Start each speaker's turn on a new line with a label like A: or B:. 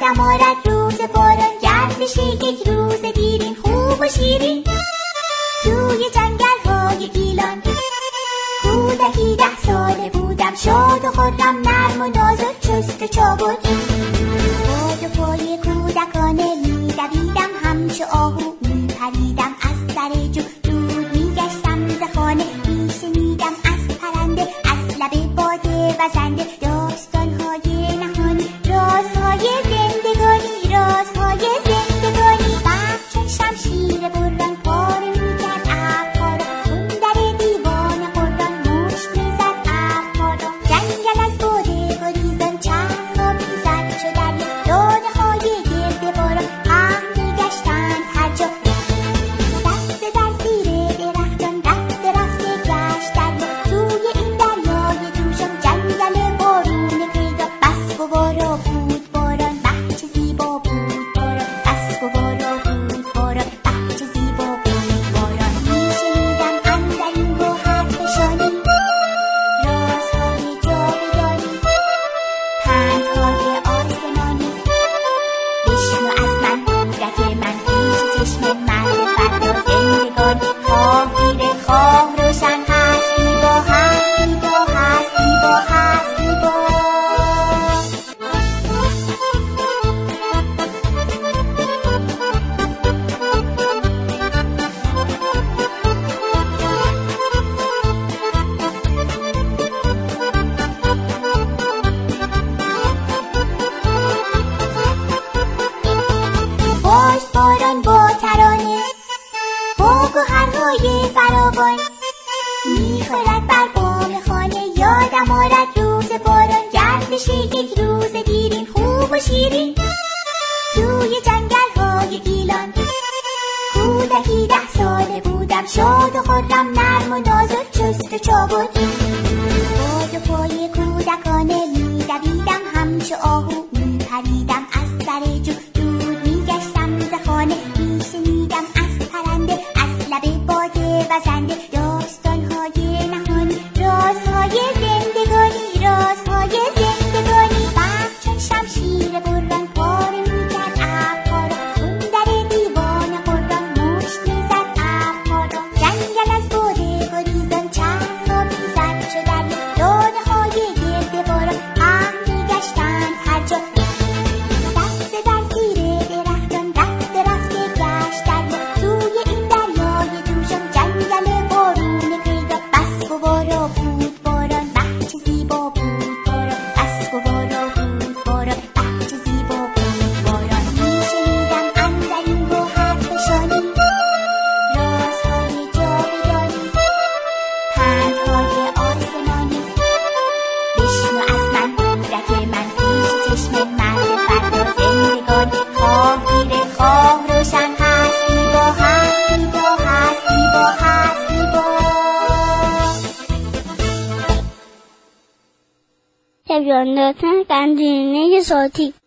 A: یادم آرد روز باران گرد بشه، یک روز دیرین خوب و شیرین توی جنگل های گیلان. کودکی 10 ساله بودم، شاد و خرم، نرم و نازک، چست و چابک. باد و پای کودکانه می‌دویدم، همچو آهو می‌پریدم از سر جو، دور می‌گشتم ز خانه، می‌شنیدم از پرنده، از لب باد وزنده، داستان‌های نهانی، رازهای زندگانی، رازهای زندگانی. برق چون شمشیر بران پاره می‌کرد ابرها را، اون در دیوان قرآن مشت می‌زد ابرها را. جنگل از باد گریزان چرخ‌ها می‌زد چو دریا، دانه‌های گرد باران پهن می‌گشتند هر جا. دسته در زیر درختان رفته رفته گشت دریا، توی این دریای جوشان جنگل بارون پیدا. بس گوارا بود باران، به چه زیبا بود باران، بس گوارا بود باران، به چه زیبا بود باران. میشنیدم اندر این گوهر فشانی، رازهای جاودانی، پندهای آسمانی. بشنو از من کودک من، پیش چشم مرد فردا زندگان. خواه دیره خواه روشن هست، زیبا هست، زیبا هست، زیبا هست، زیبا. باش باران با ترانه، با گوهرهای فراوان، میخورد بر بام خانه. یادم آرد روز باران گرد بشه، یک روز دیرین خوب و شیرین توی جنگل های گیلان. کودکی 10 ساله بودم، شاد و خرم، نرم و نازک، چست و چابک. باد و پای کودکانه می‌دویدم، همچو آهو می‌پریدم از سر جو، دور می‌گشتم ز خانه، می‌شنیدم از پرنده، از لب باد وزنده، داستان‌های نهانی، رازهای زندگانی، رازهای زندگانی. برق چون شمشیر بران پاره می‌کرد ابرها را، اون در دیوان قرآن مشت می‌زد ابرها را. جنگل از باد گریزان چرخ‌ها می‌زد چو دریا، دانه‌های گرد باران پهن می‌گشتند هر جا. دسته در زیر درختان رفته رفته گشت دریا، توی این دریای جوشان جنگل بارون پیدا. بس گوارا بود باران، به چه زیبا بود باران، بس گوارا بود باران، به چه زیبا بود باران. میشنیدم اندر این گوهر فشانی، رازهای جاودانی، پندهای آسمانی. بشنو از من کودک من، پیش چشم مرد فردا زندگان. خواه دیره خواه روشن هست، زیبا هست، زیبا هست، زیبا هست، زیبا.
B: تبیان دادن قندیلینه صوتی